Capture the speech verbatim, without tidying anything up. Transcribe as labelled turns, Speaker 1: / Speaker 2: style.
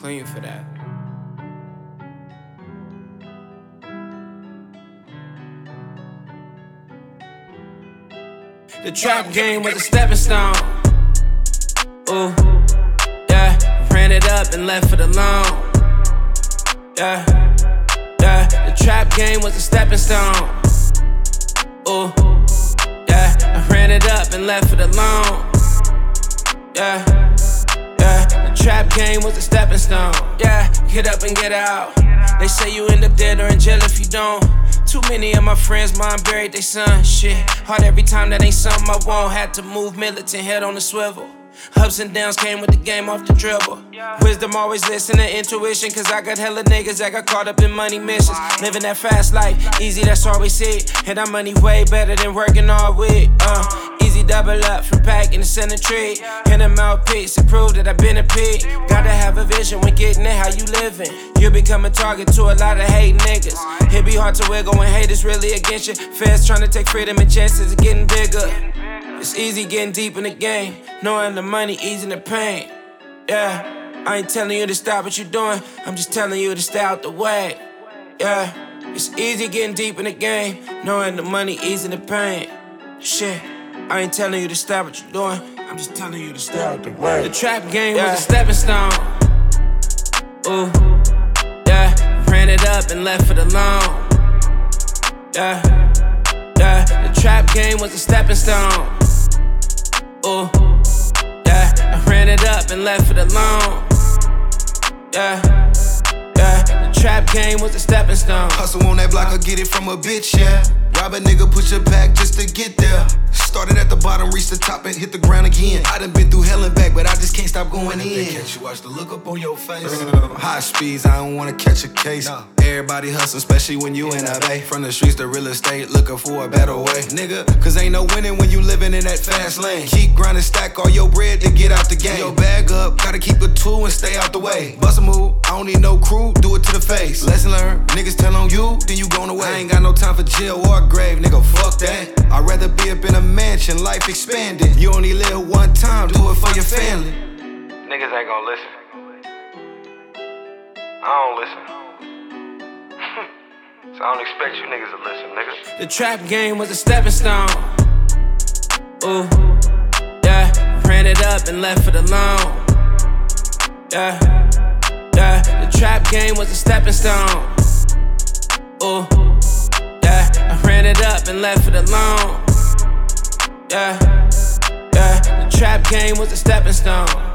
Speaker 1: clean for that. The trap game was a stepping stone. Ooh, yeah, ran it up and left it alone. Yeah, yeah, the trap game was a stepping stone. Ooh, yeah, I ran it up and left it alone. Yeah, yeah, the trap game was a stepping stone. Yeah, get up and get out. They say you end up dead or in jail if you don't. Too many of my friends, mom buried their son. Shit, hard every time, that ain't something I won't. Had to move militant, head on the swivel. Ups and downs came with the game off the dribble. Wisdom always listen to intuition, cause I got hella niggas that got caught up in money missions. Living that fast life, easy, that's all we see. And that money way better than working all week. Uh, easy double up from packing to send a treat. Hit a mouthpiece to prove that I've been a peak. Gotta have a vision when getting it, how you living. You'll become a target to a lot of hate niggas. It be hard to wiggle when hate is really against you. Feds trying to take freedom and chances of getting bigger. It's easy getting deep in the game, knowing the money, easing the pain. Yeah, I ain't telling you to stop what you're doing, I'm just telling you to stay out the way. Yeah, it's easy getting deep in the game, knowing the money, easing the pain. Shit, I ain't telling you to stop what you're doing, I'm just telling you to stay out the way. The trap game yeah. was a stepping stone. Ooh, yeah, ran it up and left it alone. Yeah, yeah, the trap game was a stepping stone. Ooh, yeah, I ran it up and left it alone. Yeah, yeah, the trap game was a stepping stone.
Speaker 2: Hustle on that block, I get it from a bitch, yeah. Rob a nigga, push it back just to get there. Started at the bottom, reached the top and hit the ground again. I done been through hell and back, but I just can't stop going in. They catch you, watch the look up on your face. High speeds, I don't wanna catch a case. No. Everybody hustle, especially when you in L A. From the streets to real estate, looking for a better way. Nigga, cause ain't no winning when you living in that fast lane. Keep grinding, stack all your bread to get out the game. Your bag up, gotta keep a tool and stay out the way. Bust a move, I don't need no crew, do it to the face. Lesson learned, niggas tell on you, then you gone away. I ain't got no time for jail or grave, nigga, fuck that. I'd rather be up in a mansion, life expanded. You only live one time, do it for your family.
Speaker 3: Niggas ain't gon' listen. I don't listen. So I don't expect you niggas to listen, niggas.
Speaker 1: The trap game was a stepping stone. Ooh, yeah, ran it up and left it alone. Yeah, yeah, the trap game was a stepping stone. Ooh, yeah, I ran it up and left it alone. Yeah, yeah, the trap game was a stepping stone.